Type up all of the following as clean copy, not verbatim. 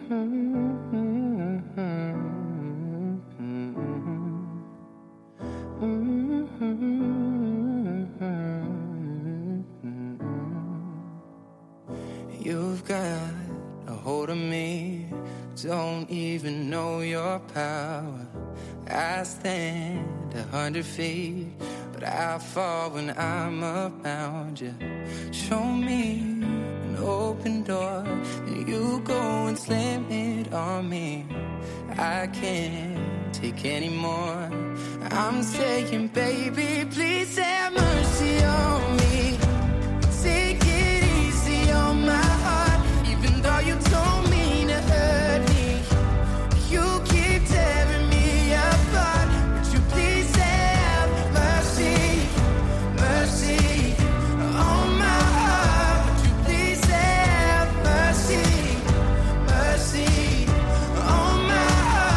You've got a hold of me, don't even know your power. I stand 100 feet, but I fall when I'm around you. Show me an open door, and you go and slam it on me. I can't take any more. I'm saying, baby, please have mercy on me. Take it easy on my heart, even though you don't mean to hurt me. You keep tearing me apart. Would you please have mercy, mercy on my heart? Would you please have mercy, mercy on my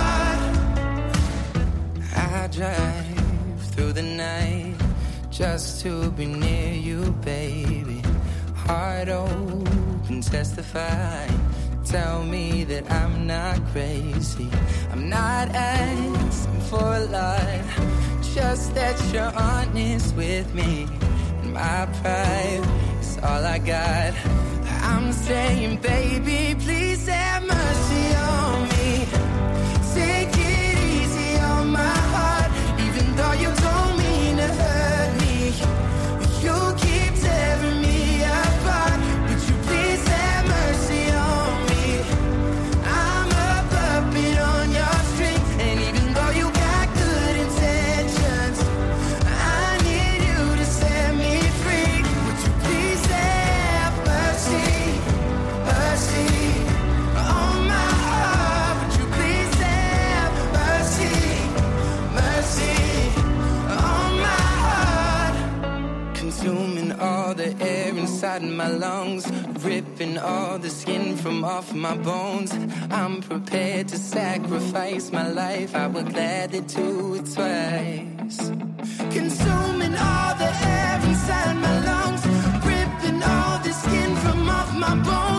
heart? I drive through the night just to be near you, baby. Heart open, testify. Tell me that I'm not crazy. I'm not asking for a lot, just that you're honest with me. And my pride is all I got. I'm saying, baby, please have mercy on me. Take it easy on my heart, even though you don't mean to hurt me. You keep tearing me apart. Would you please have mercy on me? I'm a puppet on your string, and even though you got good intentions, I need you to set me free. Would you please have mercy, mercy on my heart? Would you please have mercy, mercy on my heart? Consuming all the air inside my lungs, ripping all the skin from off my bones. I'm prepared to sacrifice my life. I would gladly do it twice. Consuming all the air inside my lungs, ripping all the skin from off my bones.